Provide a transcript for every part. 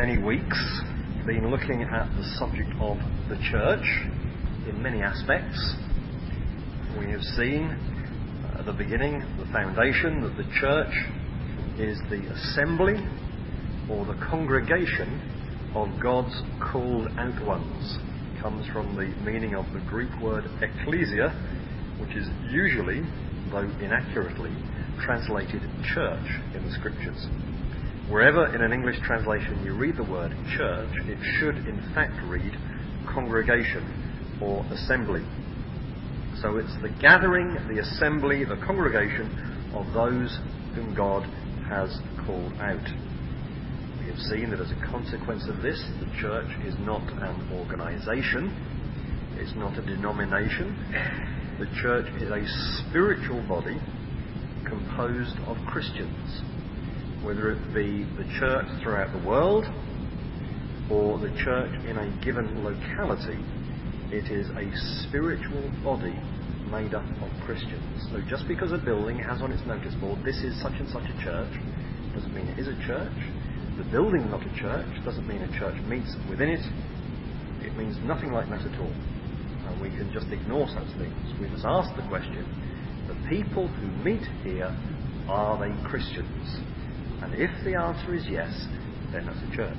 many weeks been looking at the subject of the church in many aspects. We have seen at the beginning, the foundation, that the church is the assembly or the congregation of God's called out ones. It comes from the meaning of the Greek word ecclesia, which is usually, though inaccurately, translated church in the scriptures. Wherever in an English translation you read the word church, it should in fact read congregation or assembly. So it's the gathering, the assembly, the congregation of those whom God has called out. We have seen that as a consequence of this, the church is not an organisation, it's not a denomination. The church is a spiritual body composed of Christians, whether it be the church throughout the world or the church in a given locality. It is a spiritual body made up of Christians. So just because a building has on its notice board, this is such and such a church, doesn't mean it is a church. The building not a church doesn't mean a church meets within it. It means nothing like that at all. And we can just ignore such things. We must ask the question, the people who meet here, are they Christians? And if the answer is yes, then that's a church.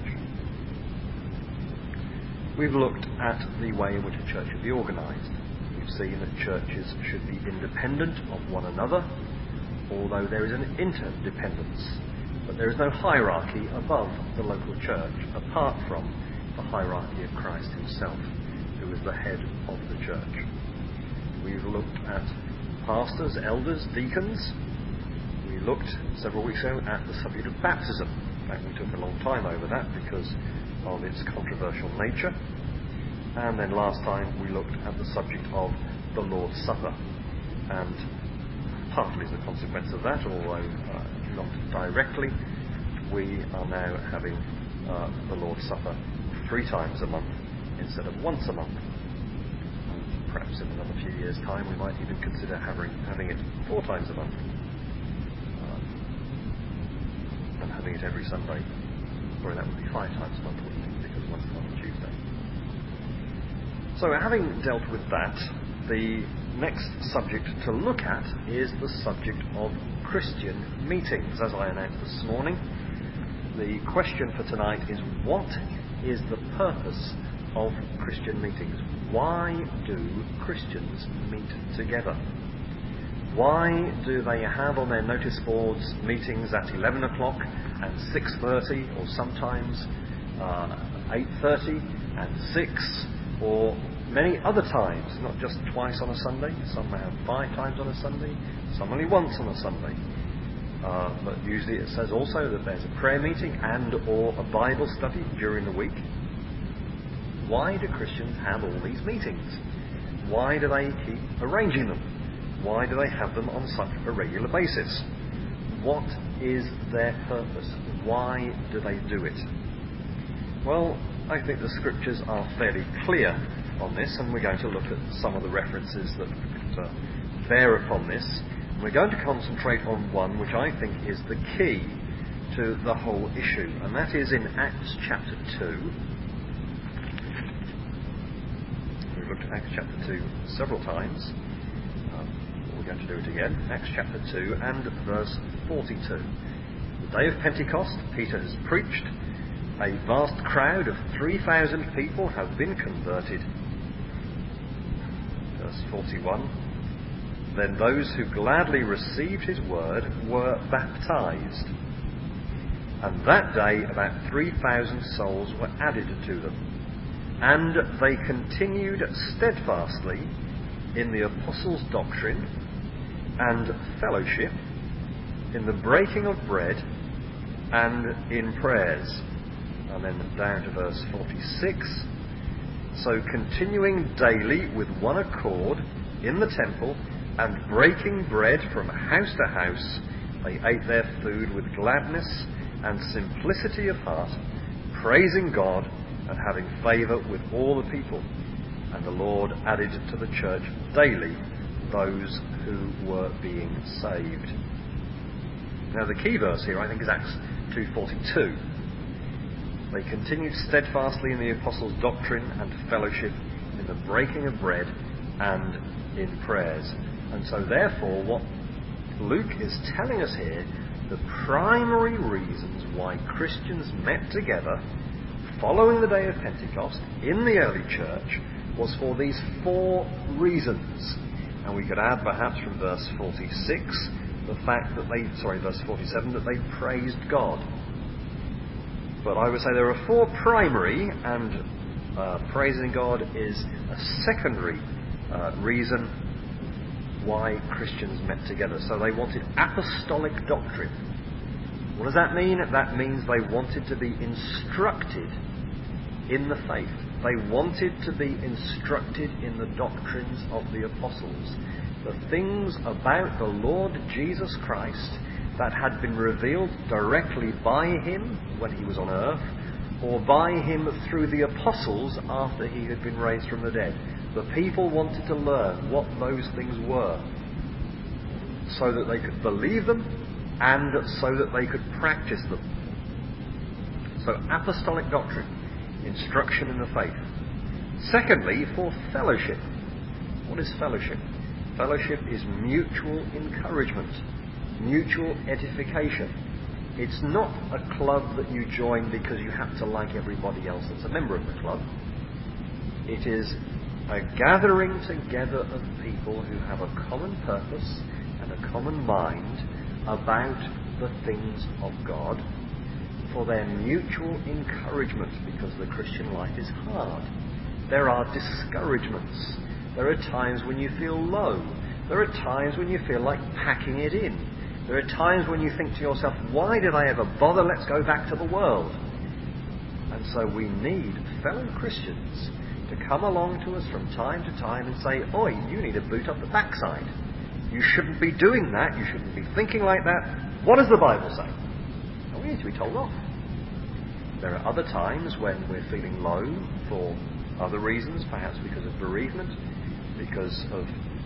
We've looked at the way in which a church should be organised. We've seen that churches should be independent of one another, although there is an interdependence. But there is no hierarchy above the local church, apart from the hierarchy of Christ himself, who is the head of the church. We've looked at pastors, elders, deacons. We looked several weeks ago at the subject of baptism. In fact, we took a long time over that because of its controversial nature. And then last time we looked at the subject of the Lord's Supper. And partly as a consequence of that, although not directly, we are now having the Lord's Supper 3 times a month instead of once a month. And perhaps in another few years' time we might even consider having it 4 times a month. And having it every Sunday. Sorry, that would be 5 times a month, wouldn't it? Because once on Tuesday. So having dealt with that, the next subject to look at is the subject of Christian meetings. As I announced this morning, the question for tonight is, what is the purpose of Christian meetings? Why do Christians meet together? Why do they have on their notice boards meetings at 11 o'clock and 6:30, or sometimes 8:30 and 6, or many other times, not just twice on a Sunday? Some have 5 times on a Sunday, some only once on a Sunday. But usually it says also that there's a prayer meeting and or a Bible study during the week. Why do Christians have all these meetings? Why do they keep arranging them? Why do they have them on such a regular basis? What is their purpose? Why do they do it? Well, I think the scriptures are fairly clear on this, and we're going to look at some of the references that bear upon this. And we're going to concentrate on one which I think is the key to the whole issue, and that is in Acts chapter 2. We've looked at Acts chapter 2 several times. We're going to do it again. Acts chapter 2 and verse 42. The day of Pentecost, Peter has preached. A vast crowd of 3,000 people have been converted. Verse 41. Then those who gladly received his word were baptized. And that day about 3,000 souls were added to them. And they continued steadfastly in the apostles' doctrine and fellowship, in the breaking of bread, and in prayers. And then down to verse 46. So continuing daily with one accord in the temple, and breaking bread from house to house, they ate their food with gladness and simplicity of heart, praising God and having favour with all the people. And the Lord added to the church daily those who were being saved. Now the key verse here, I think, is Acts 2:42. They continued steadfastly in the apostles' doctrine and fellowship, in the breaking of bread and in prayers. And so therefore what Luke is telling us here, the primary reasons why Christians met together following the day of Pentecost in the early church was for these 4 reasons. And we could add perhaps from verse 46 the fact that verse 47, that they praised God. But I would say there are 4 primary, and praising God is a secondary reason why Christians met together. So they wanted apostolic doctrine. What does that mean? That means they wanted to be instructed in the faith. They wanted to be instructed in the doctrines of the apostles. The things about the Lord Jesus Christ that had been revealed directly by him when he was on earth, or by him through the apostles after he had been raised from the dead. The people wanted to learn what those things were, so that they could believe them and so that they could practice them. So apostolic doctrine, instruction in the faith. Secondly, for fellowship. What is fellowship? Fellowship is mutual encouragement, mutual edification. It's not a club that you join because you have to like everybody else that's a member of the club. It is a gathering together of people who have a common purpose and a common mind about the things of God, for their mutual encouragement, because the Christian life is hard. There are discouragements. There are times when you feel low. There are times when you feel like packing it in. There are times when you think to yourself, why did I ever bother? Let's go back to the world. And so we need fellow Christians to come along to us from time to time and say, oi, you need to boot up the backside. You shouldn't be doing that. You shouldn't be thinking like that. What does the Bible say? And we need to be told off. There are other times when we're feeling low for other reasons, perhaps because of bereavement, because of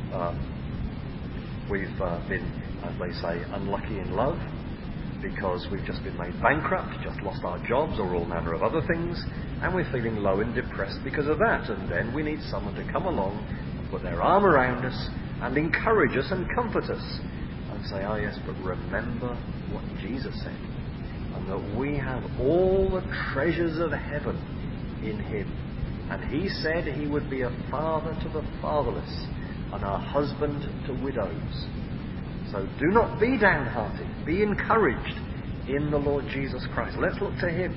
we've been, as they say, unlucky in love, because we've just been made bankrupt, just lost our jobs, or all manner of other things, and we're feeling low and depressed because of that. And then we need someone to come along and put their arm around us and encourage us and comfort us and say, oh yes, but remember what Jesus said, and that we have all the treasures of heaven in him. And he said he would be a father to the fatherless and a husband to widows. So do not be downhearted. Be encouraged in the Lord Jesus Christ. Let's look to him.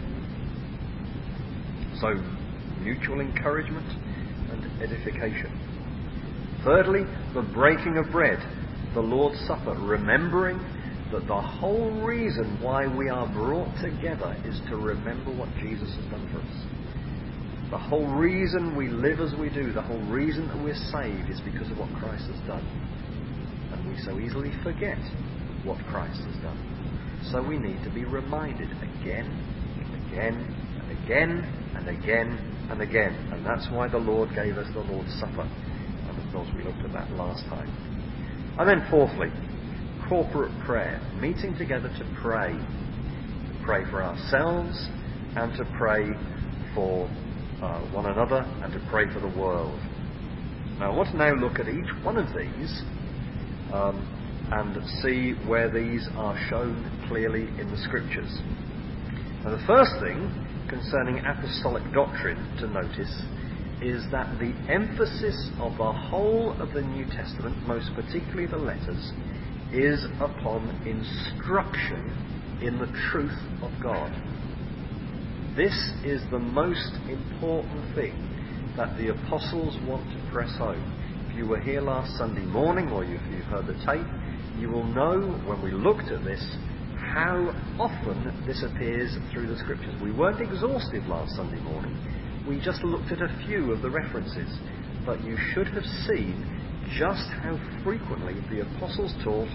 So, mutual encouragement and edification. Thirdly, the breaking of bread, the Lord's Supper, remembering that the whole reason why we are brought together is to remember what Jesus has done for us. The whole reason we live as we do, the whole reason that we're saved is because of what Christ has done. And we so easily forget what Christ has done. So we need to be reminded again, and again, and again, and again, and again. And that's why the Lord gave us the Lord's Supper. And of course we looked at that last time. And then fourthly, corporate prayer. Meeting together to pray. To pray for ourselves and to pray for one another and to pray for the world. Now I want to now look at each one of these and see where these are shown clearly in the Scriptures. Now the first thing concerning apostolic doctrine to notice is that the emphasis of the whole of the New Testament, most particularly the letters, is upon instruction in the truth of God. This is the most important thing that the apostles want to press home. If you were here last Sunday morning, or if you've heard the tape, you will know when we looked at this how often this appears through the Scriptures. We weren't exhaustive last Sunday morning. We just looked at a few of the references. But you should have seen just how frequently the apostles taught,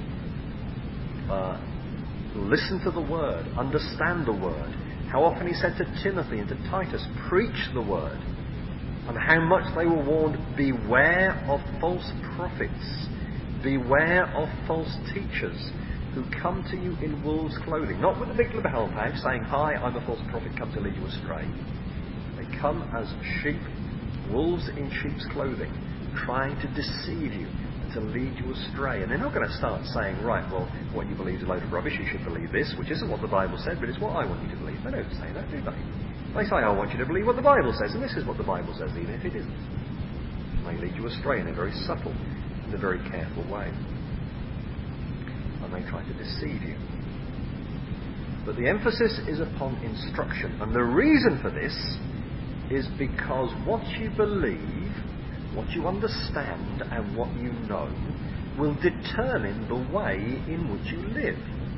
listen to the Word, understand the Word. How often he said to Timothy and to Titus, preach the Word. And how much they were warned, beware of false prophets. Beware of false teachers who come to you in wolves' clothing, not with a big lapel pouch saying, "Hi, I'm a false prophet, come to lead you astray." They come as sheep, wolves in sheep's clothing, trying to deceive you and to lead you astray. And they're not going to start saying, "Right, well, what you believe is a load of rubbish, you should believe this," which isn't what the Bible said, but it's what I want you to believe. They don't say that, do they? They say, "I want you to believe what the Bible says," and this is what the Bible says, even if it isn't. And they lead you astray in a very subtle, in a very careful way. And they try to deceive you. But the emphasis is upon instruction. And the reason for this is because what you believe, what you understand, and what you know will determine the way in which you live.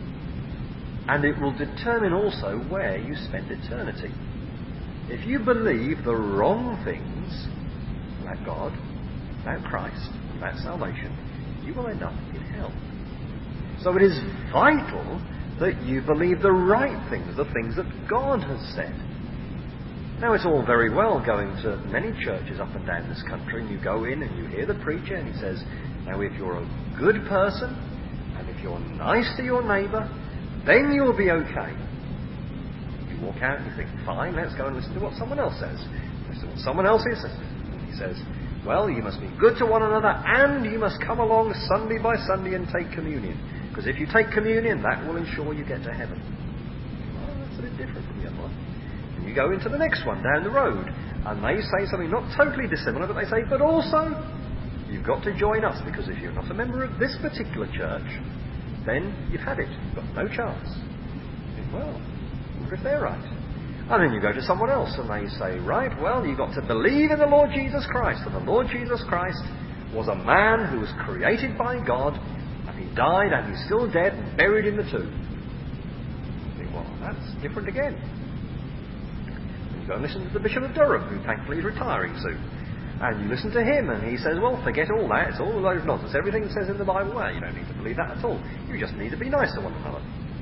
And it will determine also where you spend eternity. If you believe the wrong things about God, about Christ, about salvation, you will end up in hell. So it is vital that you believe the right things, the things that God has said. Now, it's all very well going to many churches up and down this country, and you go in and you hear the preacher and he says, "Now, if you're a good person and if you're nice to your neighbour, then you'll be okay." You walk out and you think, "Fine, let's go and listen to what someone else says." Listen to what someone else says. And he says, "Well, you must be good to one another and you must come along Sunday by Sunday and take communion. Because if you take communion, that will ensure you get to heaven." Well, that's a bit different from the other one. And you go into the next one down the road, and they say something not totally dissimilar, but they say, "But also, you've got to join us, because if you're not a member of this particular church, then you've had it. You've got no chance." You think, well, I wonder if they're right. And then you go to someone else, and they say, "Right, well, you've got to believe in the Lord Jesus Christ. And the Lord Jesus Christ was a man who was created by God, and he died, and he's still dead and buried in the tomb." You think, well, that's different again. And you go and listen to the Bishop of Durham, who thankfully is retiring soon. And you listen to him, and he says, "Well, forget all that. It's all a load of nonsense. Everything it says in the Bible, well, you don't need to believe that at all. You just need to be nice to one another."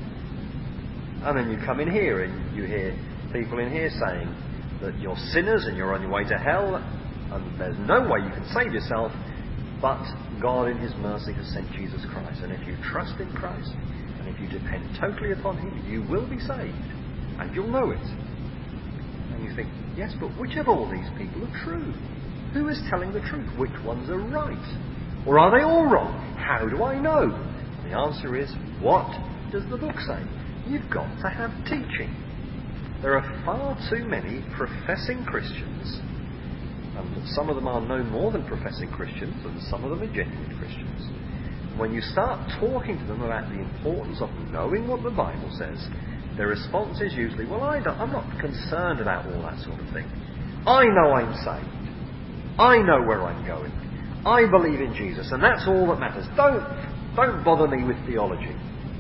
And then you come in here, and you hear people in here saying that you're sinners and you're on your way to hell, and there's no way you can save yourself, but God in his mercy has sent Jesus Christ. And if you trust in Christ, and if you depend totally upon him, you will be saved. And you'll know it. And you think, yes, but which of all these people are true? Who is telling the truth? Which ones are right? Or are they all wrong? How do I know? The answer is, what does the book say? You've got to have teaching. There are far too many professing Christians, and some of them are no more than professing Christians, and some of them are genuine Christians. When you start talking to them about the importance of knowing what the Bible says, their response is usually, "Well, I'm not concerned about all that sort of thing. I know I'm saved. I know where I'm going. I believe in Jesus, and that's all that matters. Don't bother me with theology."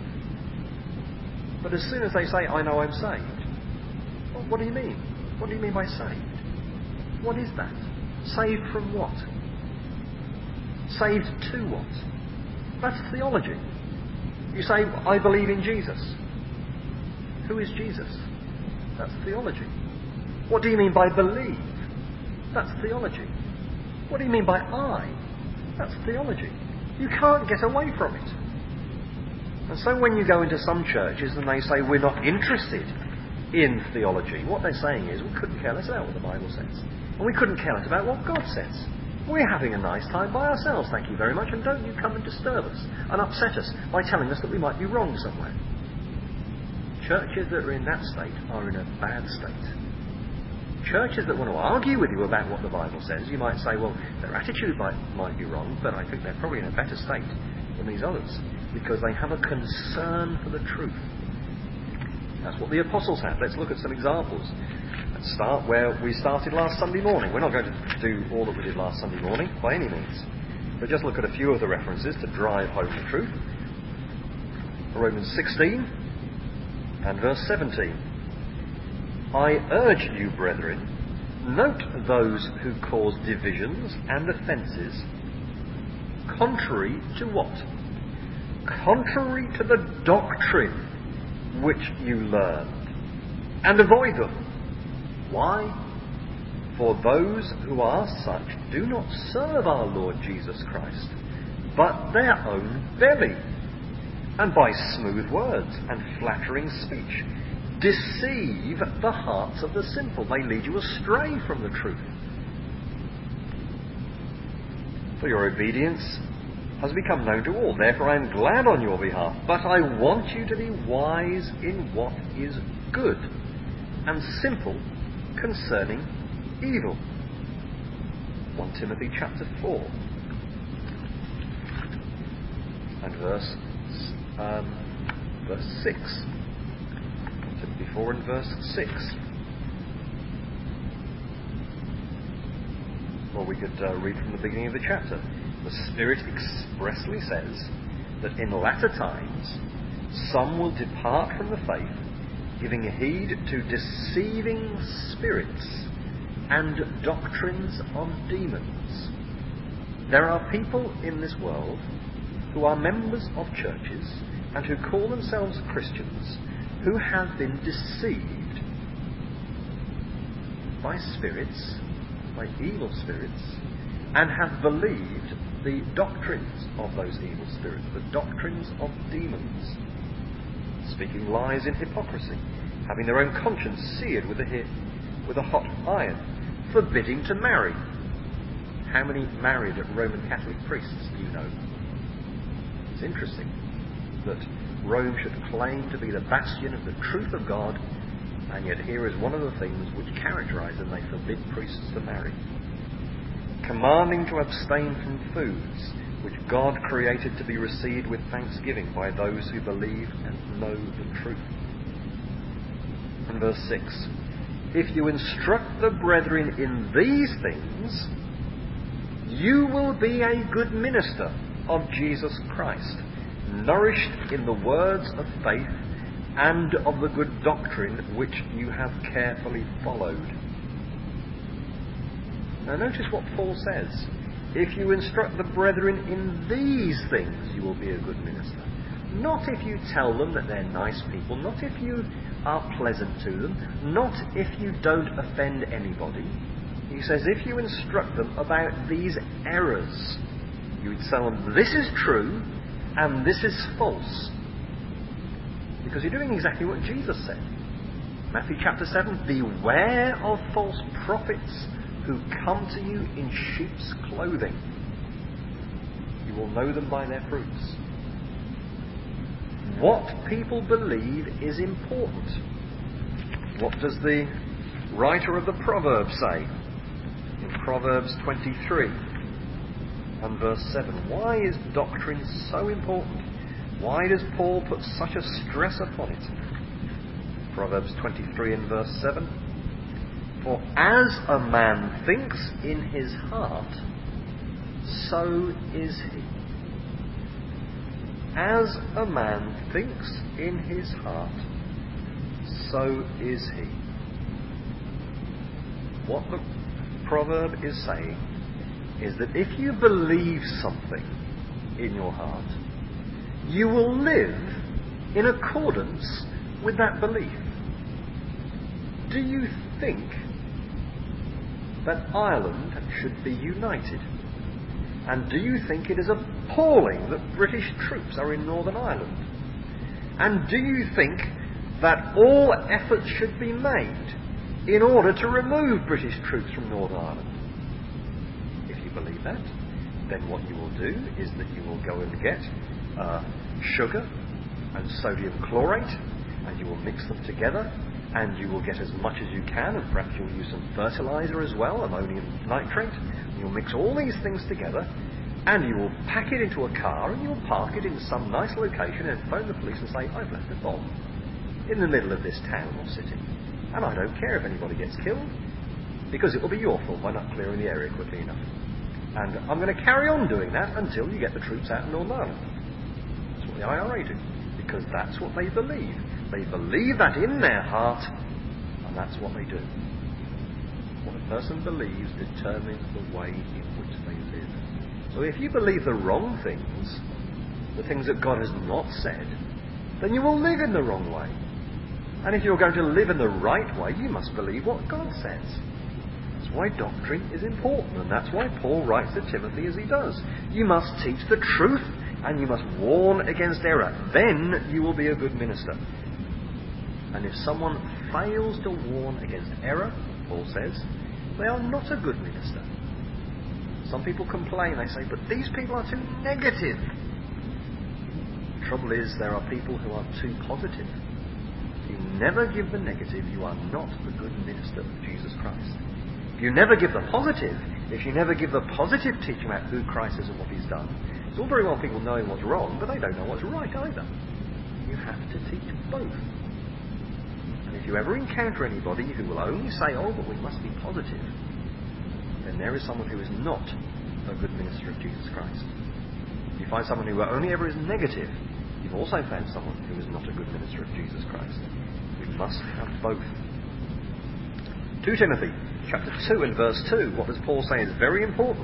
But as soon as they say, "I know I'm saved," well, what do you mean? What do you mean by saved? What is that? Saved from what? Saved to what? That's theology. You say, "I believe in Jesus." Who is Jesus? That's theology. What do you mean by believe? That's theology. What do you mean by I? That's theology. You can't get away from it. And so when you go into some churches and they say, "We're not interested in theology," what they're saying is, we couldn't care less about what the Bible says. And we couldn't care less about what God says. We're having a nice time by ourselves, thank you very much, and don't you come and disturb us and upset us by telling us that we might be wrong somewhere. Churches that are in that state are in a bad state. Churches that want to argue with you about what the Bible says, you might say, well, their attitude might be wrong, but I think they're probably in a better state than these others, because they have a concern for the truth. That's what the apostles had. Let's look at some examples. Let's start where we started last Sunday morning. We're not going to do all that we did last Sunday morning, by any means, but just look at a few of the references to drive home the truth. Romans 16 and verse 17. "I urge you, brethren, note those who cause divisions and offences, contrary to what? Contrary to the doctrine which you learned, and avoid them. Why? For those who are such do not serve our Lord Jesus Christ, but their own belly, and by smooth words and flattering speech deceive the hearts of the simple. They lead you astray from the truth. For your obedience has become known to all. Therefore I am glad on your behalf. But I want you to be wise in what is good and simple concerning evil. 1 Timothy chapter 4 and verse 6. 1 Timothy 4 and verse 6. Or we could read from the beginning of the chapter. The Spirit expressly says that in latter times some will depart from the faith, giving heed to deceiving spirits and doctrines of demons. There are people in this world who are members of churches and who call themselves Christians who have been deceived by spirits, by evil spirits, and have believed the doctrines of those evil spirits, the doctrines of demons, speaking lies in hypocrisy, having their own conscience seared with a hot iron, forbidding to marry. How many married Roman Catholic priests do you know? It's interesting that Rome should claim to be the bastion of the truth of God, and yet here is one of the things which characterise them: they forbid priests to marry. Commanding to abstain from foods which God created to be received with thanksgiving by those who believe and know the truth. And verse 6. If you instruct the brethren in these things, you will be a good minister of Jesus Christ, nourished in the words of faith and of the good doctrine which you have carefully followed. Now notice what Paul says. If you instruct the brethren in these things, you will be a good minister. Not if you tell them that they're nice people, not if you are pleasant to them, not if you don't offend anybody. He says if you instruct them about these errors, you would tell them this is true and this is false. Because you're doing exactly what Jesus said. Matthew chapter 7, beware of false prophets who come to you in sheep's clothing. You will know them by their fruits. What people believe is important. What does the writer of the Proverbs say? In Proverbs 23 and verse 7. Why is doctrine so important? Why does Paul put such a stress upon it? Proverbs 23 and verse 7. For as a man thinks in his heart, so is he. As a man thinks in his heart, so is he. What the proverb is saying is that if you believe something in your heart, you will live in accordance with that belief. Do you think that Ireland should be united? And do you think it is appalling that British troops are in Northern Ireland? And do you think that all efforts should be made in order to remove British troops from Northern Ireland? If you believe that, then what you will do is that you will go and get sugar and sodium chlorate, and you will mix them together, and you will get as much as you can, and perhaps you'll use some fertiliser as well, ammonium nitrate, and you'll mix all these things together, and you will pack it into a car, and you'll park it in some nice location, and phone the police and say, I've left a bomb in the middle of this town or city, and I don't care if anybody gets killed, because it will be your fault by not clearing the area quickly enough. And I'm going to carry on doing that until you get the troops out of Northern Ireland. That's what the IRA do, because that's what they believe. They believe that in their heart, and that's what they do. What a person believes determines the way in which they live. So if you believe the wrong things, the things that God has not said, then you will live in the wrong way. And if you're going to live in the right way, you must believe what God says. That's why doctrine is important, and that's why Paul writes to Timothy as he does. You must teach the truth and you must warn against error. Then you will be a good minister. And if someone fails to warn against error, Paul says, they are not a good minister. Some people complain, they say, but these people are too negative. The trouble is, there are people who are too positive. If you never give the negative, you are not a good minister of Jesus Christ. If you never give the positive, if you never give the positive teaching about who Christ is and what he's done, it's all very well people knowing what's wrong, but they don't know what's right either. You have to teach both. And if you ever encounter anybody who will only say, oh, but we must be positive, then there is someone who is not a good minister of Jesus Christ. If you find someone who only ever is negative, you've also found someone who is not a good minister of Jesus Christ. We must have both. 2 Timothy chapter 2 and verse 2, what does Paul say is very important?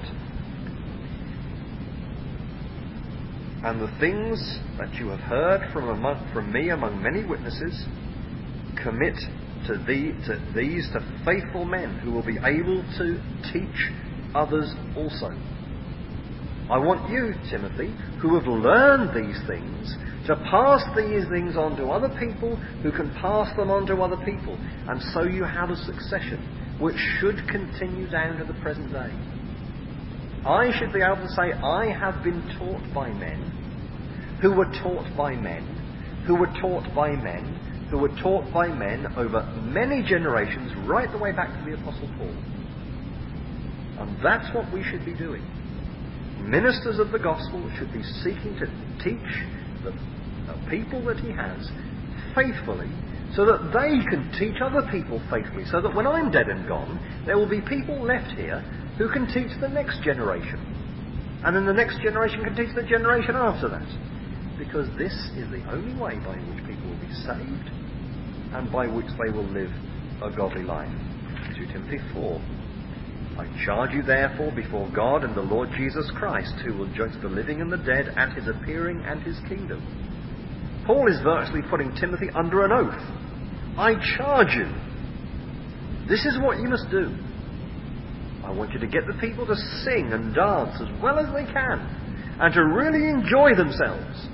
And the things that you have heard from me among many witnesses, commit to these to faithful men who will be able to teach others also. I want you, Timothy, who have learned these things, to pass these things on to other people who can pass them on to other people. And so you have a succession which should continue down to the present day. I should be able to say, I have been taught by men who were taught by men who were taught by men who were taught by men over many generations, right the way back to the Apostle Paul. And that's what we should be doing. Ministers of the gospel should be seeking to teach the people that he has faithfully, so that they can teach other people faithfully, so that when I'm dead and gone, there will be people left here who can teach the next generation. And then the next generation can teach the generation after that. Because this is the only way by which people will be saved and by which they will live a godly life. 2 Timothy 4. I charge you therefore before God and the Lord Jesus Christ, who will judge the living and the dead at his appearing and his kingdom. Paul is virtually putting Timothy under an oath. I charge you. This is what you must do. I want you to get the people to sing and dance as well as they can and to really enjoy themselves.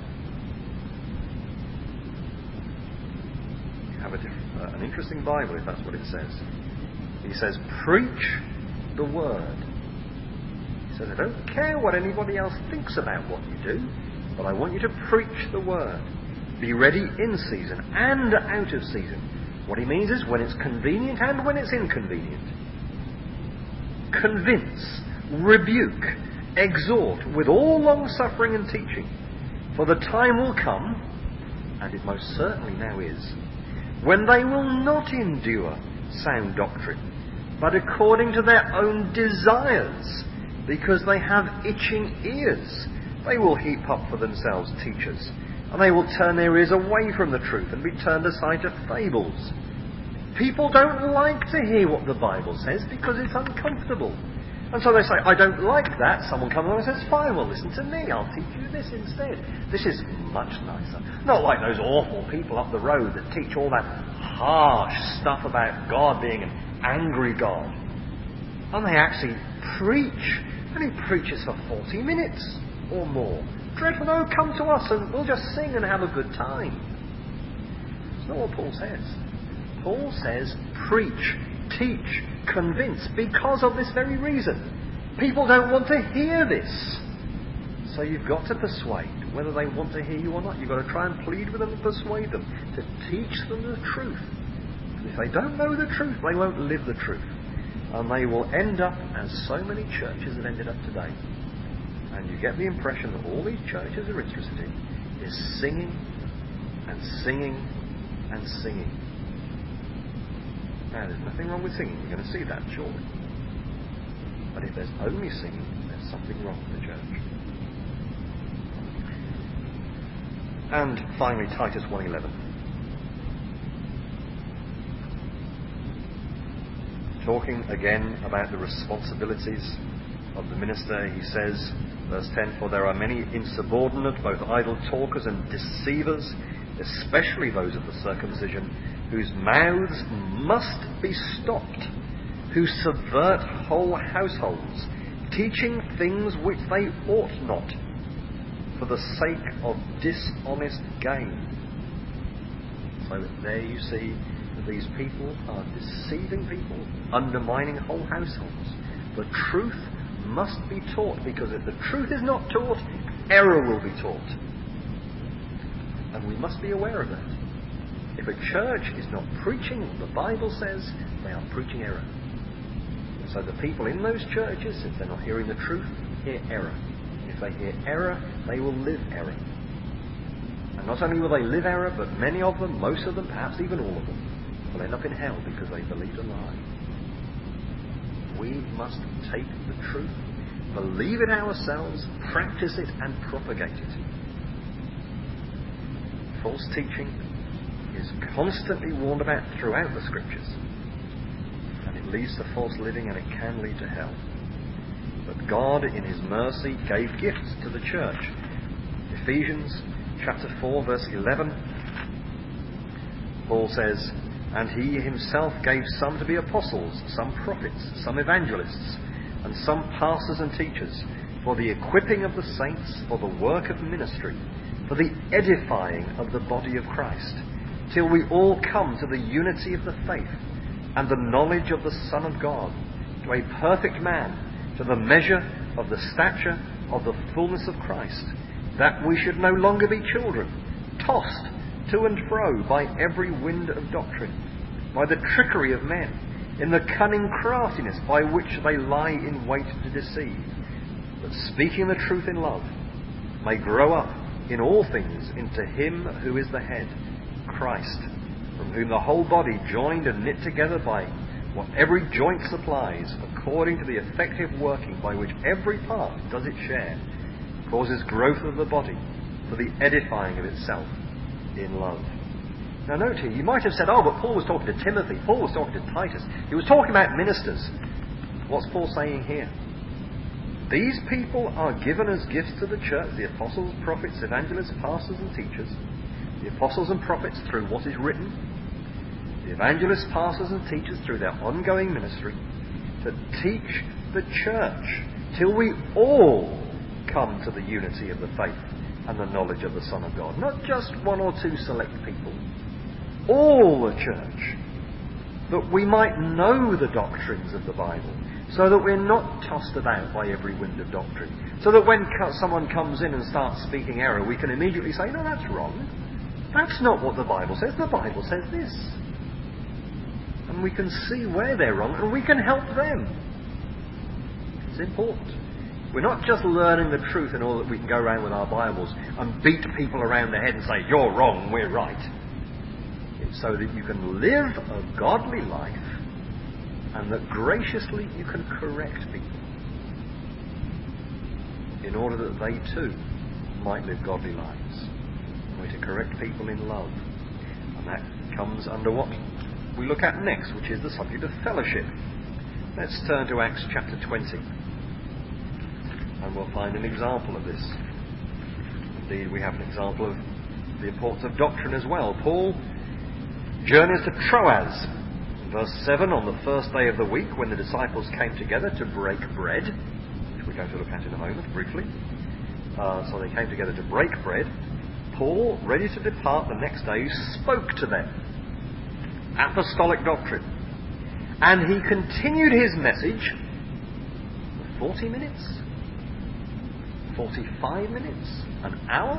You have an interesting Bible if that's what it says. He says, preach the word. He says, I don't care what anybody else thinks about what you do, but I want you to preach the word. Be ready in season and out of season. What he means is when it's convenient and when it's inconvenient. Convince, rebuke, exhort with all long suffering and teaching. For the time will come, and it most certainly now is, when they will not endure sound doctrine, but according to their own desires, because they have itching ears, they will heap up for themselves teachers, and they will turn their ears away from the truth and be turned aside to fables. People don't like to hear what the Bible says because it's uncomfortable. And so they say, I don't like that. Someone comes along and says, fine, well listen to me, I'll teach you this instead. This is much nicer. Not like those awful people up the road that teach all that harsh stuff about God being an angry God. And they actually preach, and he preaches for 40 minutes or more. Dreadful, no, come to us and we'll just sing and have a good time. It's not what Paul says. Paul says, preach, teach, convince, because of this very reason. People don't want to hear this. So you've got to persuade, whether they want to hear you or not. You've got to try and plead with them and persuade them, to teach them the truth. And if they don't know the truth, they won't live the truth. And they will end up as so many churches have ended up today. And you get the impression that all these churches are interested in is singing and singing and singing. Now, there's nothing wrong with singing. You're going to see that, surely. But if there's only singing, there's something wrong with the church. And finally, Titus 1:11. Talking again about the responsibilities of the minister, he says, verse 10, for there are many insubordinate, both idle talkers and deceivers, especially those of the circumcision, whose mouths must be stopped, who subvert whole households, teaching things which they ought not, for the sake of dishonest gain. So there you see that these people are deceiving people, undermining whole households. The truth must be taught, because if the truth is not taught, error will be taught. And we must be aware of that. If a church is not preaching what the Bible says, they are preaching error. So the people in those churches, if they're not hearing the truth, hear error. If they hear error, they will live error. And not only will they live error, but many of them, most of them, perhaps even all of them, will end up in hell because they believed a lie. We must take the truth, believe it ourselves, practice it and propagate it. False teaching is constantly warned about throughout the Scriptures. And it leads to false living, and it can lead to hell. But God, in His mercy, gave gifts to the church. Ephesians chapter 4, verse 11, Paul says, "And He Himself gave some to be apostles, some prophets, some evangelists, and some pastors and teachers, for the equipping of the saints, for the work of ministry, for the edifying of the body of Christ, till we all come to the unity of the faith and the knowledge of the Son of God, to a perfect man, to the measure of the stature of the fullness of Christ, that we should no longer be children, tossed to and fro by every wind of doctrine, by the trickery of men, in the cunning craftiness by which they lie in wait to deceive, but speaking the truth in love, may grow up in all things into Him who is the head, Christ, from whom the whole body, joined and knit together by what every joint supplies, according to the effective working by which every part does its share, causes growth of the body for the edifying of itself in love." Now note here, you might have said, oh, but Paul was talking to Timothy, Paul was talking to Titus, he was talking about ministers. What's Paul saying here? These people are given as gifts to the church, the apostles, prophets, evangelists, pastors and teachers. The apostles and prophets through what is written, the evangelists, pastors and teachers through their ongoing ministry, to teach the church till we all come to the unity of the faith and the knowledge of the Son of God. Not just one or two select people, all the church, that we might know the doctrines of the Bible, so that we're not tossed about by every wind of doctrine, so that when someone comes in and starts speaking error, we can immediately say, no, that's wrong. That's not what the Bible says. The Bible says this. And we can see where they're wrong, and we can help them. It's important. We're not just learning the truth in order that we can go around with our Bibles and beat people around the head and say, you're wrong, we're right. It's so that you can live a godly life, and that graciously you can correct people in order that they too might live godly lives. We're to correct people in love. And that comes under what we look at next, which is the subject of fellowship. Let's turn to Acts chapter 20. And we'll find an example of this. Indeed, we have an example of the importance of doctrine as well. Paul journeys to Troas. Verse 7, on the first day of the week, when the disciples came together to break bread, which we're going to look at in a moment, briefly. So they came together to break bread. Paul, ready to depart the next day, spoke to them. Apostolic doctrine. And he continued his message for 40 minutes, 45 minutes, an hour.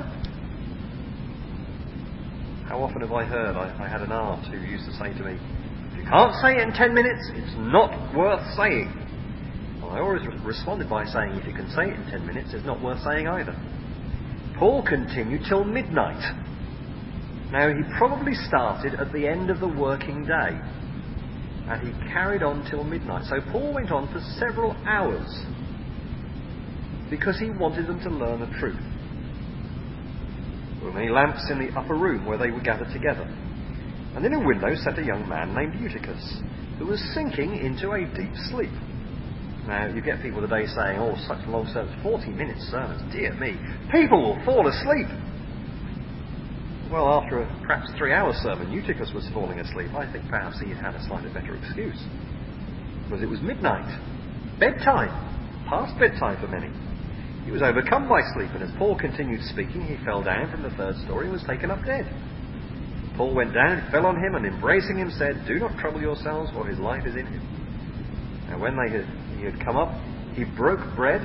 How often have I heard, I had an aunt who used to say to me, if you can't say it in 10 minutes, it's not worth saying. Well, I always responded by saying, if you can say it in 10 minutes, it's not worth saying either. Paul continued till midnight. Now, he probably started at the end of the working day, and he carried on till midnight. So Paul went on for several hours, because he wanted them to learn the truth. There were many lamps in the upper room where they were gathered together. And in a window sat a young man named Eutychus, who was sinking into a deep sleep. Now, you get people today saying, oh, such long sermons, 40-minute sermons, dear me, people will fall asleep. Well, after a perhaps 3-hour sermon, Eutychus was falling asleep. I think perhaps he had a slightly better excuse. Because it was midnight, bedtime, past bedtime for many. He was overcome by sleep, and as Paul continued speaking, he fell down from the third story and was taken up dead. Paul went down, fell on him, and embracing him said, "Do not trouble yourselves, for his life is in him." Now when he had come up, he broke bread,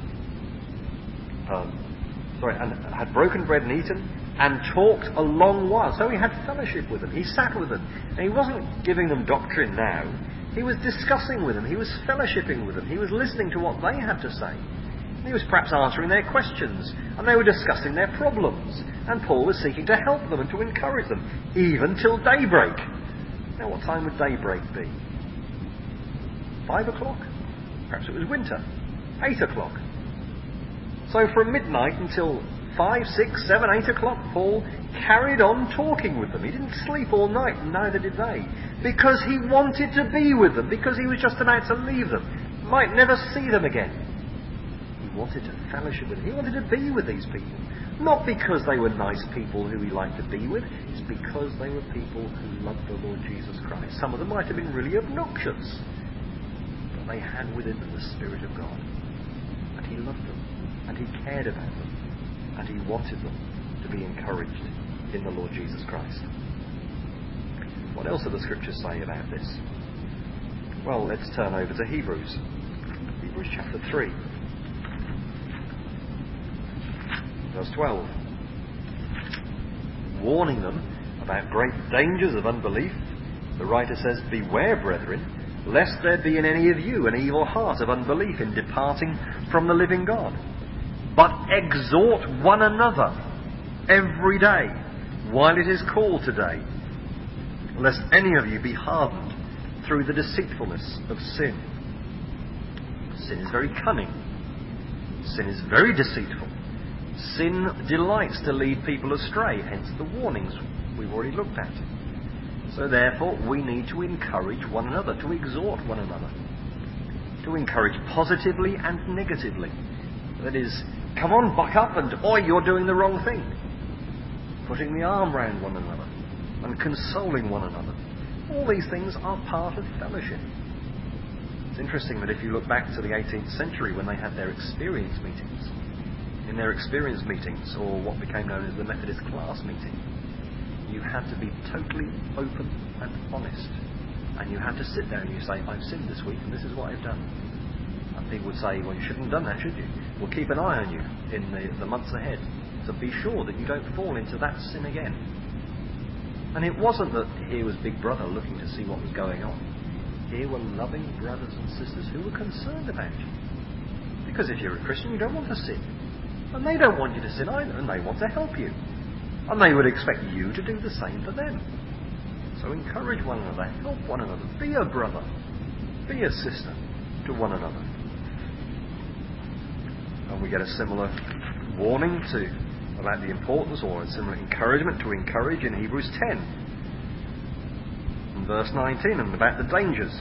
and had broken bread and eaten, and talked a long while. So he had fellowship with them. He sat with them. And he wasn't giving them doctrine now. He was discussing with them. He was fellowshipping with them. He was listening to what they had to say. He was perhaps answering their questions, and they were discussing their problems. And Paul was seeking to help them and to encourage them, even till daybreak. Now, what time would daybreak be? 5 o'clock? Perhaps it was winter. 8 o'clock. So from midnight until 5, 6, 7, 8 o'clock, Paul carried on talking with them. He didn't sleep all night, and neither did they. Because he wanted to be with them, because he was just about to leave them. Might never see them again. He wanted to fellowship with them. He wanted to be with these people. Not because they were nice people who he liked to be with. It's because they were people who loved the Lord Jesus Christ. Some of them might have been really obnoxious, but they had within them the Spirit of God. And he loved them. And he cared about them. And he wanted them to be encouraged in the Lord Jesus Christ. What else do the Scriptures say about this? Well, let's turn over to Hebrews. Hebrews chapter 3. Verse 12. Warning them about great dangers of unbelief, the writer says, "Beware, brethren, lest there be in any of you an evil heart of unbelief in departing from the living God. But exhort one another every day, while it is called today, lest any of you be hardened through the deceitfulness of sin." Sin is very cunning. Sin is very deceitful. Sin delights to lead people astray, hence the warnings we've already looked at. So therefore, we need to encourage one another, to exhort one another, to encourage positively and negatively. That is, come on, buck up, and oi, you're doing the wrong thing. Putting the arm round one another and consoling one another. All these things are part of fellowship. It's interesting that if you look back to the 18th century when they had their experience meetings, in their experience meetings, or what became known as the Methodist class meeting, you had to be totally open and honest. And you had to sit there and you say, "I've sinned this week and this is what I've done." And people would say, "Well, you shouldn't have done that, should you? We'll keep an eye on you in the months ahead to be sure that you don't fall into that sin again." And it wasn't that here was Big Brother looking to see what was going on. Here were loving brothers and sisters who were concerned about you. Because if you're a Christian, you don't want to sin. And they don't want you to sin either, and they want to help you. And they would expect you to do the same for them. So encourage one another, help one another, be a brother, be a sister to one another. And we get a similar warning about the importance, or a similar encouragement to encourage in Hebrews 10, in verse 19, and about the dangers.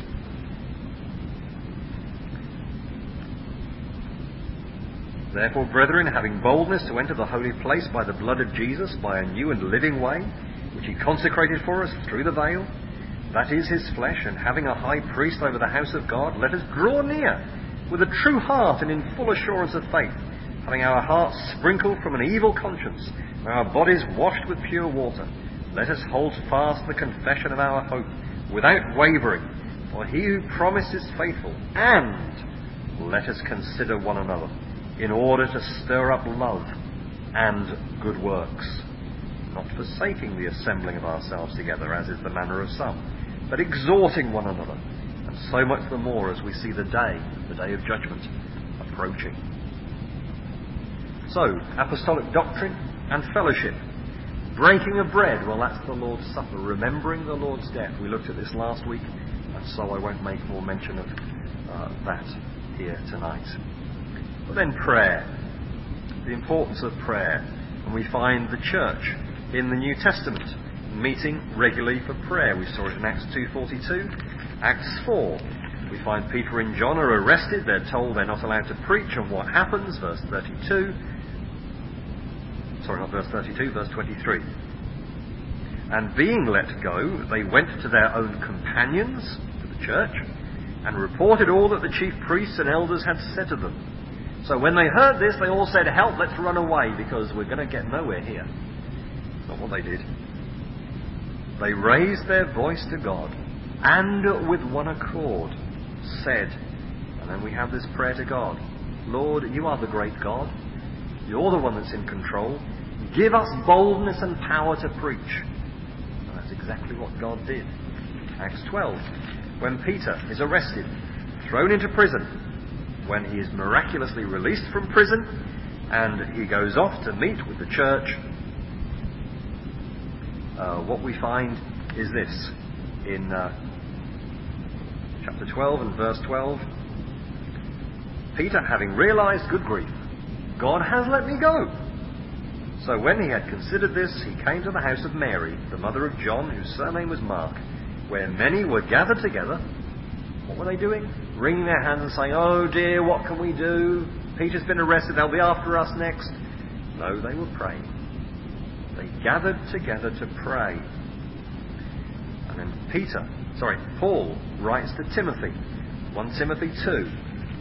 "Therefore, brethren, having boldness to enter the holy place by the blood of Jesus, by a new and living way, which he consecrated for us through the veil, that is his flesh, and having a high priest over the house of God, let us draw near with a true heart and in full assurance of faith, having our hearts sprinkled from an evil conscience, and our bodies washed with pure water. Let us hold fast the confession of our hope, without wavering, for he who promised is faithful. And let us consider one another, in order to stir up love and good works, not forsaking the assembling of ourselves together, as is the manner of some, but exhorting one another, and so much the more as we see the day of judgment, approaching." So, apostolic doctrine and fellowship. Breaking of bread, well, that's the Lord's Supper, remembering the Lord's death. We looked at this last week, and so I won't make more mention of that here tonight. But then prayer, the importance of prayer. And we find the church in the New Testament meeting regularly for prayer. We saw it in Acts 2:42, Acts 4. We find Peter and John are arrested. They're told they're not allowed to preach, and what happens? Verse 32. Sorry, not verse 32, verse 23. "And being let go, they went to their own companions," to the church, "and reported all that the chief priests and elders had said to them. So when they heard this, they all said, "Help, let's run away, because we're going to get nowhere here." That's not what they did. They raised their voice to God, and with one accord said, and then we have this prayer to God, "Lord, you are the great God. You're the one that's in control. Give us boldness and power to preach." And that's exactly what God did. Acts 12, when Peter is arrested, thrown into prison, when he is miraculously released from prison, and he goes off to meet with the church, what we find is this. In chapter 12 and verse 12, Peter, having realised, good grief, God has let me go. So when he had considered this, he came to the house of Mary, the mother of John, whose surname was Mark, where many were gathered together. What were they doing? Wringing their hands and saying, "Oh dear, what can we do? Peter's been arrested, they'll be after us next." No, they were praying. They gathered together to pray. And then Paul writes to Timothy, 1 Timothy 2.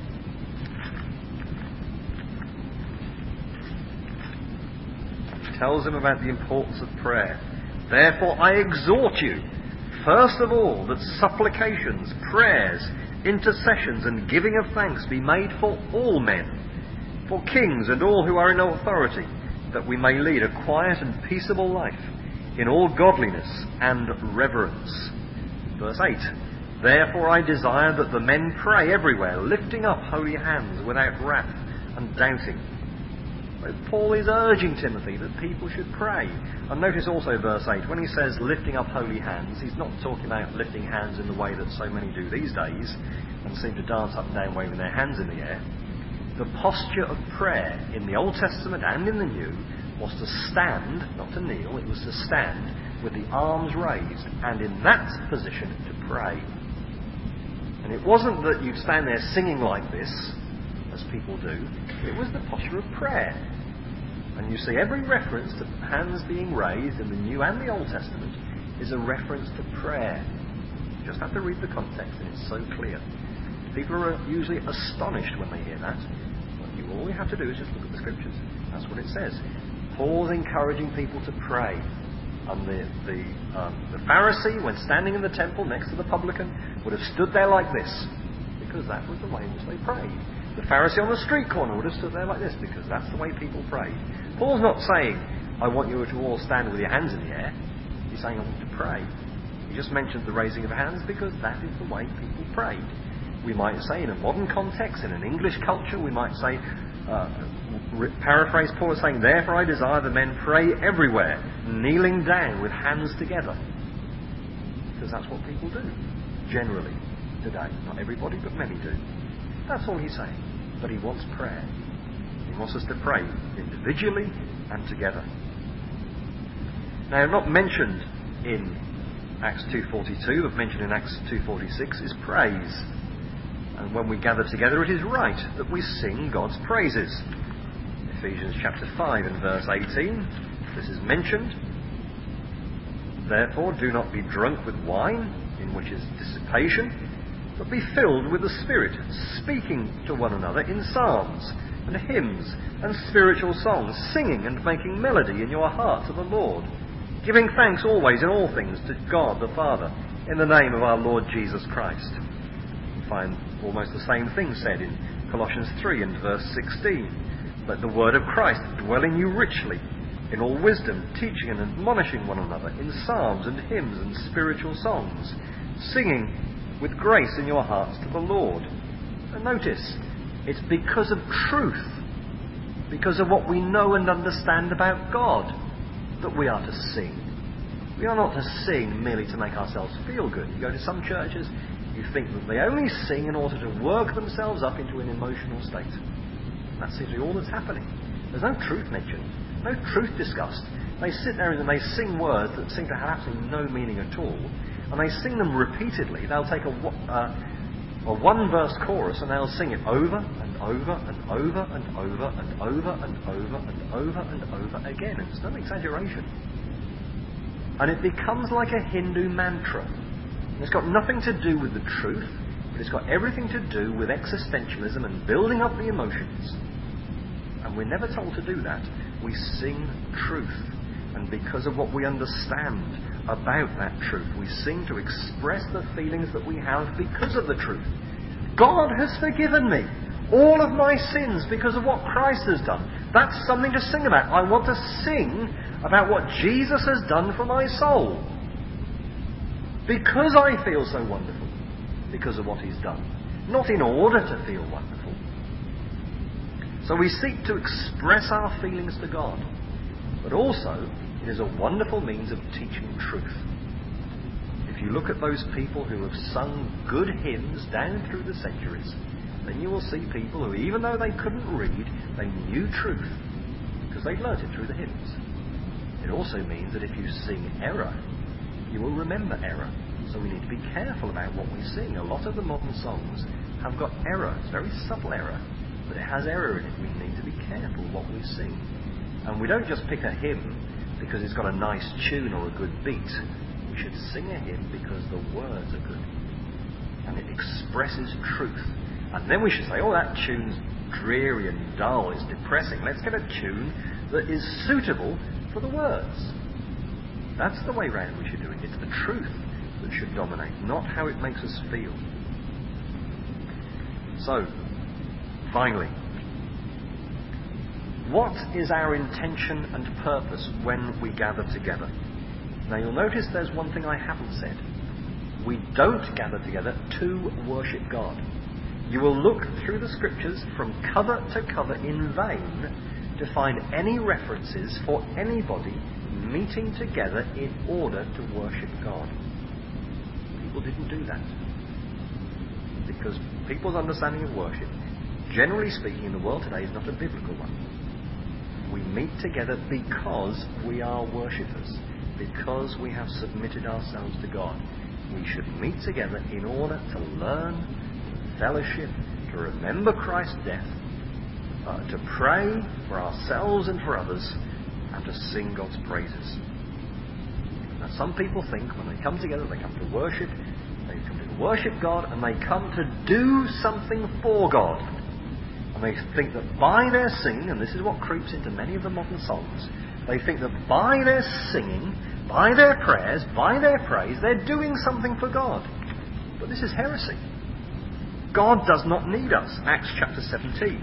He tells him about the importance of prayer. "Therefore I exhort you, first of all, that supplications, prayers, intercessions and giving of thanks be made for all men, for kings and all who are in authority, that we may lead a quiet and peaceable life in all godliness and reverence." Verse 8, "Therefore I desire that the men pray everywhere, lifting up holy hands without wrath and doubting." Paul is urging Timothy that people should pray. And notice also verse 8, when he says lifting up holy hands, he's not talking about lifting hands in the way that so many do these days and seem to dance up and down waving their hands in the air. The posture of prayer in the Old Testament and in the New was to stand, not to kneel, it was to stand with the arms raised, and in that position to pray. And it wasn't that you'd stand there singing like this, as people do, it was the posture of prayer. And you see every reference to hands being raised in the New and the Old Testament is a reference to prayer. You just have to read the context and it's so clear. People are usually astonished when they hear that. All you have to do is just look at the scriptures. That's what it says. Paul's encouraging people to pray. And the Pharisee, when standing in the temple next to the publican, would have stood there like this, because that was the way in which they prayed. The Pharisee on the street corner would have stood there like this, because that's the way people prayed. Paul's not saying, "I want you to all stand with your hands in the air." He's saying, "I want you to pray." He just mentioned the raising of hands because that is the way people prayed. We might say in a modern context, in an English culture, we might say, paraphrase Paul as saying, "Therefore I desire the men pray everywhere, kneeling down with hands together." Because that's what people do, generally, today. Not everybody, but many do. That's all he's saying. But he wants prayer. He wants us to pray individually and together. Now, not mentioned in Acts 2:42, but mentioned in Acts 2:46 is praise. And when we gather together, it is right that we sing God's praises. Ephesians chapter 5 and verse 18, this is mentioned. "Therefore do not be drunk with wine, in which is dissipation, but be filled with the Spirit, speaking to one another in psalms and hymns and spiritual songs, singing and making melody in your heart to the Lord, giving thanks always in all things to God the Father, in the name of our Lord Jesus Christ." You find almost the same thing said in Colossians 3 and verse 16. "Let the word of Christ dwell in you richly, in all wisdom, teaching and admonishing one another in psalms and hymns and spiritual songs, singing with grace in your hearts to the Lord." And notice, it's because of truth, because of what we know and understand about God, that we are to sing. We are not to sing merely to make ourselves feel good. You go to some churches, you think that they only sing in order to work themselves up into an emotional state. That seems to be all that's happening. There's no truth mentioned, no truth discussed. They sit there and they sing words that seem to have absolutely no meaning at all, and they sing them repeatedly. They'll take a one-verse chorus and they'll sing it over and over and over and over and over and over and over and over again. It's no exaggeration. And it becomes like a Hindu mantra. And it's got nothing to do with the truth, but it's got everything to do with existentialism and building up the emotions. And we're never told to do that. We sing truth. And because of what we understand about that truth, we sing to express the feelings that we have because of the truth. God has forgiven me all of my sins because of what Christ has done. That's something to sing about. I want to sing about what Jesus has done for my soul. Because I feel so wonderful. Because of what he's done. Not in order to feel wonderful. So we seek to express our feelings to God. But also, it is a wonderful means of teaching truth. If you look at those people who have sung good hymns down through the centuries, then you will see people who, even though they couldn't read, they knew truth because they'd learnt it through the hymns. It also means that if you sing error, you will remember error. So we need to be careful about what we sing. A lot of the modern songs have got error. It's very subtle error, but it has error in it. We need to be careful what we sing. And we don't just pick a hymn because it's got a nice tune or a good beat. We should sing a hymn because the words are good and it expresses truth. And then we should say, oh, that tune's dreary and dull, it's depressing. Let's get a tune that is suitable for the words. That's the way round we should do it. It's the truth that should dominate, not how it makes us feel. So, finally, what is our intention and purpose when we gather together? Now you'll notice there's one thing I haven't said. We don't gather together to worship God. You will look through the scriptures from cover to cover in vain to find any references for anybody meeting together in order to worship God. People didn't do that. Because people's understanding of worship, generally speaking in the world today, is not a biblical one. We meet together because we are worshippers, because we have submitted ourselves to God. We should meet together in order to learn, to fellowship, to remember Christ's death, to pray for ourselves and for others, and to sing God's praises. Now some people think when they come together, they come to worship God, and they come to do something for God. And they think that by their singing, and this is what creeps into many of the modern songs, they think that by their singing, by their prayers, by their praise, they're doing something for God. But this is heresy. God does not need us. Acts chapter 17.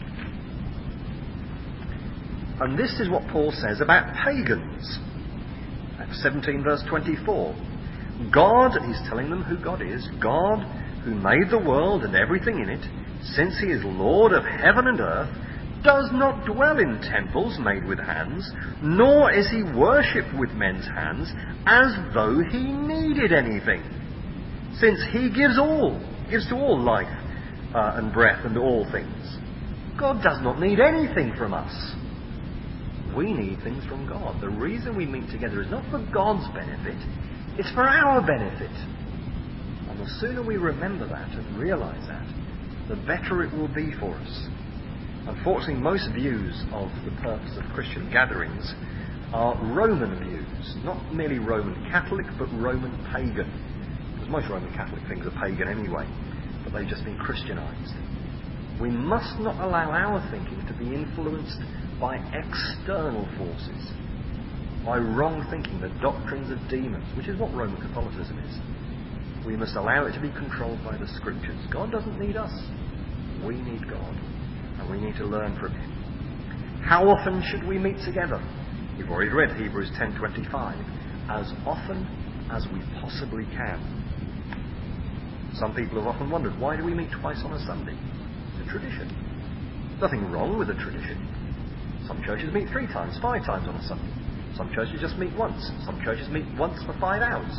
And this is what Paul says about pagans. Acts 17 verse 24. God, he's telling them who God is, God who made the world and everything in it, since he is Lord of heaven and earth, does not dwell in temples made with hands, nor is he worshipped with men's hands as though he needed anything, since he gives to all life and breath and all things. God does not need anything from us. We need things from God. The reason we meet together is not for God's benefit, it's for our benefit. And the sooner we remember that and realise that, the better it will be for us. Unfortunately, most views of the purpose of Christian gatherings are Roman views. Not merely Roman Catholic, but Roman pagan. Because most Roman Catholic things are pagan anyway, but they've just been Christianised. We must not allow our thinking to be influenced by external forces, by wrong thinking, the doctrines of demons, which is what Roman Catholicism is. We must allow it to be controlled by the Scriptures. God doesn't need us. We need God. And we need to learn from him. How often should we meet together? We've already read Hebrews 10:25. As often as we possibly can. Some people have often wondered, why do we meet twice on a Sunday? It's a tradition. Nothing wrong with a tradition. Some churches meet 3 times, 5 times on a Sunday. Some churches just meet once. Some churches meet once for 5 hours.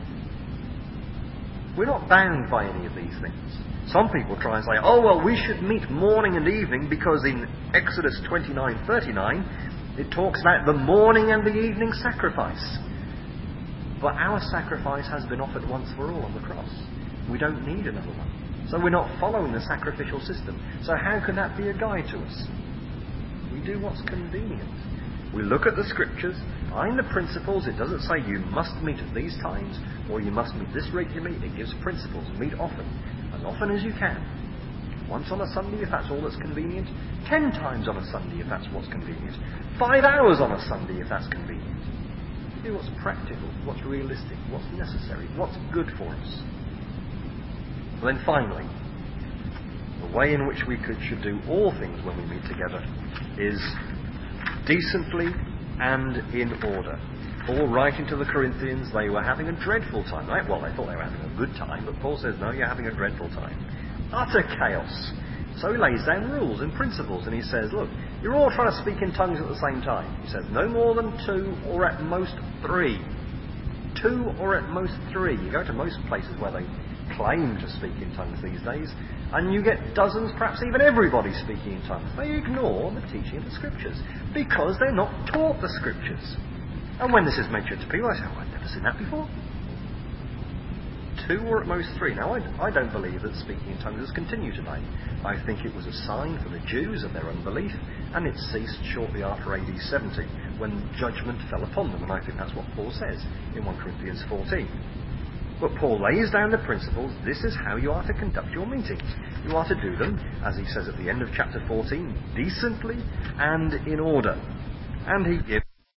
We're not bound by any of these things. Some people try and say, oh, well, we should meet morning and evening because in Exodus 29:39 it talks about the morning and the evening sacrifice. But our sacrifice has been offered once for all on the cross. We don't need another one. So we're not following the sacrificial system. So how can that be a guide to us? We do what's convenient. We look at the Scriptures, find the principles. It doesn't say you must meet at these times or you must meet this regularly. It gives principles. Meet often, as you can. Once on a Sunday, if that's all that's convenient. 10 times on a Sunday, if that's what's convenient. 5 hours on a Sunday, if that's convenient. Do what's practical, what's realistic, what's necessary, what's good for us. And then finally, the way in which we should do all things when we meet together is decently and in order. Paul, writing to the Corinthians, they were having a dreadful time, right? Well, they thought they were having a good time, but Paul says, no, you're having a dreadful time. Utter chaos. So he lays down rules and principles, and he says, look, you're all trying to speak in tongues at the same time. He says, no more than 2 or at most 3. 2 or at most 3. You go to most places where they claim to speak in tongues these days, and you get dozens, perhaps even everybody speaking in tongues. They ignore the teaching of the Scriptures because they're not taught the Scriptures. And when this is mentioned to people, I say, oh, I've never seen that before. 2 or at most 3. Now, I don't believe that speaking in tongues has continued today. I think it was a sign for the Jews of their unbelief, and it ceased shortly after AD 70, when judgment fell upon them, and I think that's what Paul says in 1 Corinthians 14. But Paul lays down the principles. This is how you are to conduct your meetings. You are to do them, as he says at the end of chapter 14, decently and in order. And he gives